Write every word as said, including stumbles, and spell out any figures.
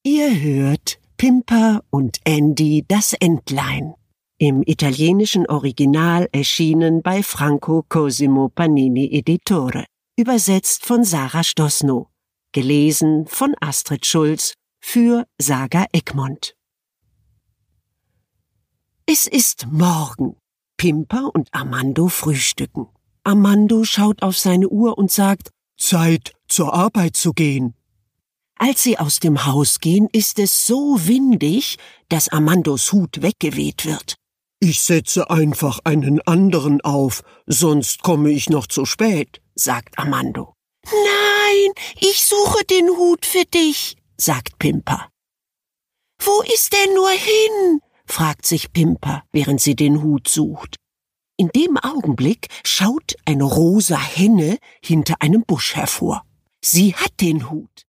Ihr hört Pimper und Andy, das Entlein. Im italienischen Original erschienen bei Franco Cosimo Panini Editore. Übersetzt von Sarah Stossnow. Gelesen von Astrid Schulz für Saga Egmont. Es ist morgen. Pimper und Armando frühstücken. Armando schaut auf seine Uhr und sagt: Zeit, zur Arbeit zu gehen. Als sie aus dem Haus gehen, ist es so windig, dass Armandos Hut weggeweht wird. Ich setze einfach einen anderen auf, sonst komme ich noch zu spät, sagt Armando. Nein, ich suche den Hut für dich, sagt Pimper. Wo ist der nur hin? Fragt sich Pimper, während sie den Hut sucht. In dem Augenblick schaut eine rosa Henne hinter einem Busch hervor. Sie hat den Hut.